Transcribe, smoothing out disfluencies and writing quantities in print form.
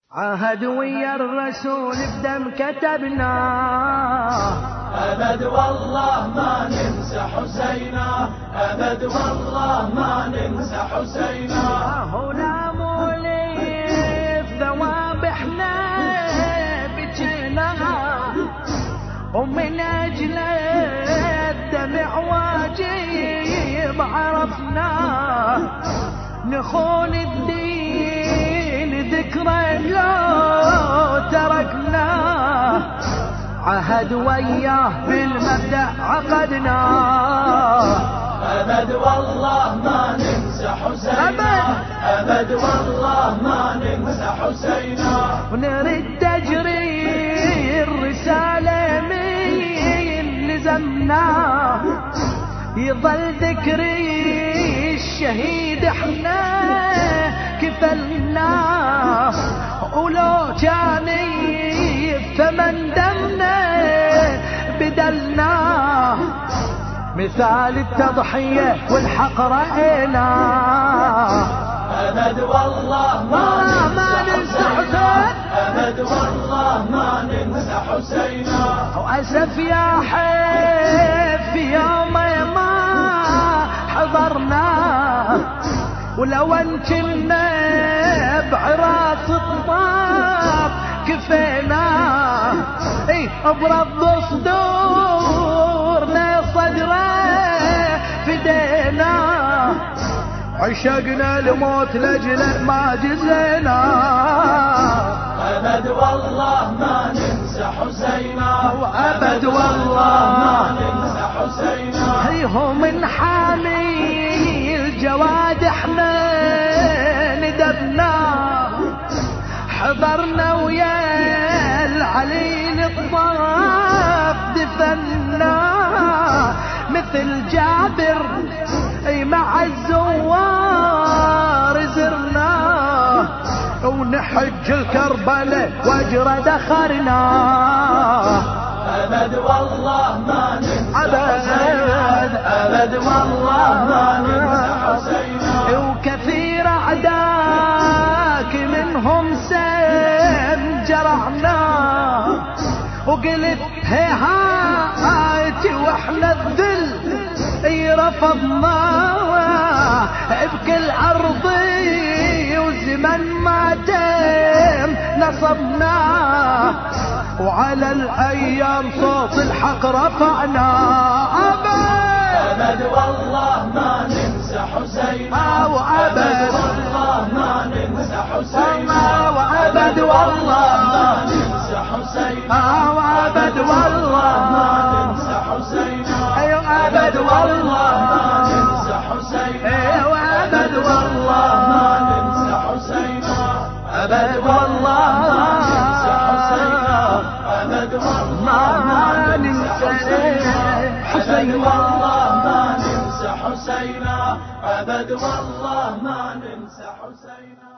عهد ويا الرسول بدم كتبناه، أبد والله ما ننسى حسينا، أبد والله ما ننسى حسينا. هنا مولي في ذوابحنا بجينا، ومن أجل الدمع واجب عرفنا، نخون الدين ذكرى لو تركنا، عهد وياه بالمبدأ عقدنا، أبد والله ما ننسى حسينا، أبد والله ما ننسى حسينا. ونريد تجري الرسالة من لزمنا، يظل ذكري الشهيد احنا كفلنا، ولو كان ثمن دمنا بدلنا، مثال التضحية والحق رأينا، أبد والله ما ننسى حسين، أبد والله ما ننسى حسينا. وأسف يا حيف في يوم ما حضرنا، ولو ان كنا بعراس الطاف كفينا، برض صدورنا صدره فدينا، عشقنا الموت لجله ما جزينا، أبد والله ما ننسى حسينا، وأبد والله ما ننسى حسينا. هيهم من حامي الجواد احنا ندبنا، حضرنا ويا العلي الطاف دفنا، مثل جابر مع الزوار زرنا، ونحج الكربلة واجر دخرنا، أبد والله ما ننسى أبد أبد والله ما ننسى حسينا. وكثير أعداك منهم سم جرحنا، وقلت هيهات واحنا الذل رفضنا، بكل أرضي وزمن ما تم نصبنا، وعلى الأيام صوت الحق رفعنا، أبد والله ما ننسى حسينا، وأبد والله ما ننسى حسينا، وأبد والله ما ننسى حسينا، وأبد والله ما ننسى حسينا، أبد والله ما ننسى حسينا، وأبد والله ما ننسى حسينا، أبد والله أبد والله ما ننسى حسين، والله ما ننسى حسينا، أبد والله ما ننسى حسينا.